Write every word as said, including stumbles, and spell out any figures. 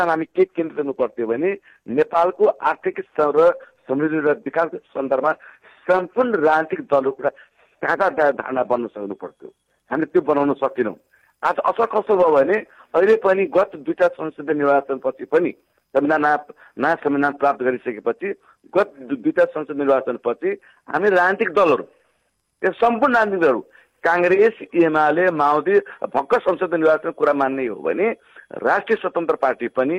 हामी के केन्द्रित हुनु पर्थ्यो भने नेपालको आर्थिक र समृद्धि र विकासको सन्दर्भमा सम्पूर्ण राजनीतिक दलको एउटा साझा धारणा बन्न सक्नु पर्थ्यो। हामीले त्यो बनाउन सकेनौँ। आज असर कस्तो भयो भने अहिले पनि गत दुईटा संसदीय निर्वाचनपछि पनि संविधान नयाँ संविधान प्राप्त गरिसकेपछि गत दुईटा संसद निर्वाचनपछि हामी राजनीतिक दलहरू यो सम्पूर्ण राजनीतिक दलहरू कांग्रेस एमाले माओवादी भक्क संसदीय निर्वाचनको कुरा मान्ने हो भने राष्ट्रिय स्वतन्त्र पार्टी पनि